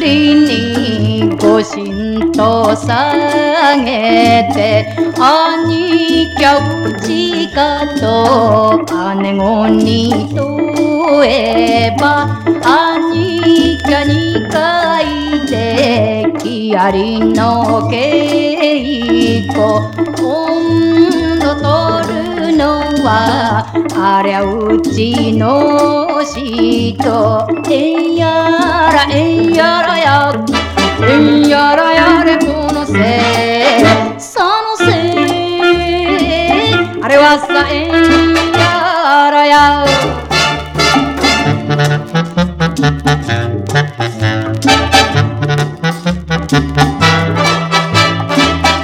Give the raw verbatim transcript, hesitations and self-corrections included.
りにご神と下げて兄貴ゃうちかと姉子に問えば兄貴ゃにかいてきやりの稽古今度取るのはありゃうちの人えんやらえんやらやえんやらやれこのせいそのせいあれはさえ